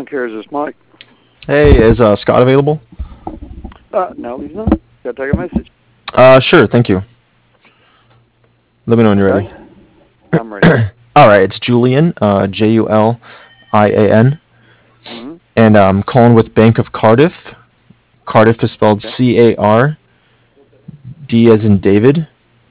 Care. Is this Mike? Hey, is Scott available? No, he's not. Got to take a message. Sure, thank you. Let me know when you're ready. Okay. I'm ready. All right, it's Julian, Julian, Mm-hmm. and I'm calling with Bank of Cardiff. Cardiff is spelled Okay. Card as in David,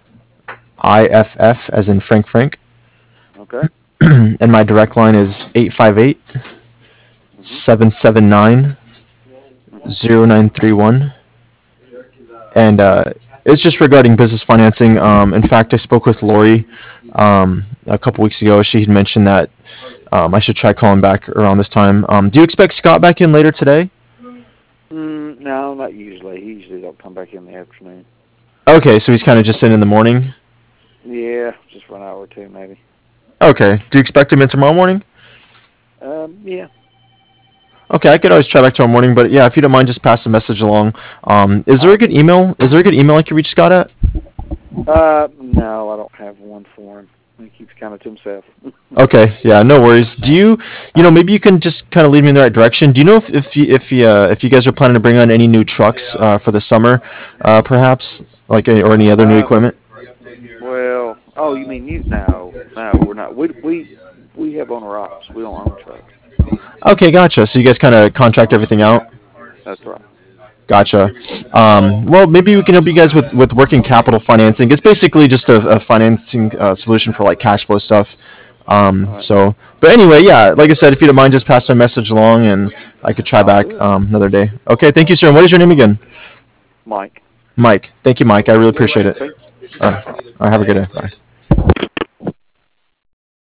Iff as in Frank, Okay. and my direct line is 858 Mm-hmm. 779 Mm-hmm. 0931, and it's just regarding business financing. In fact, I spoke with Lori a couple weeks ago. She had mentioned that I should try calling back around this time. Do you expect Scott back in later today? No, not usually. He usually don't come back in the afternoon. Okay, so he's kind of just in the morning. Yeah, just for an hour or two, maybe. Okay. Do you expect him in tomorrow morning? Yeah. Okay, I could always try back tomorrow morning, but yeah, if you don't mind, just pass the message along. Is there All a right. good email? Is there a good email I can reach Scott at? No, I don't have one for him. He keeps kind of to himself. Okay, yeah, no worries. Do maybe you can just kind of lead me in the right direction. Do you know if you guys are planning to bring on any new trucks for the summer, perhaps, or any other new Uh, equipment? well, oh, you mean you? No, we're not. We have owner ops. We don't own trucks. Okay, gotcha. So you guys kind of contract everything out. That's right. Gotcha. Well, maybe we can help you guys with working capital financing. It's basically just a financing solution for like cash flow stuff. All right. But anyway, yeah, like I said, if you don't mind, just pass my message along, and I could try I'll back do it. another day. Okay, thank you, sir. And what is your name again? Mike. Mike. Thank you, Mike. I really appreciate it. Okay. All right, have a good day. Bye.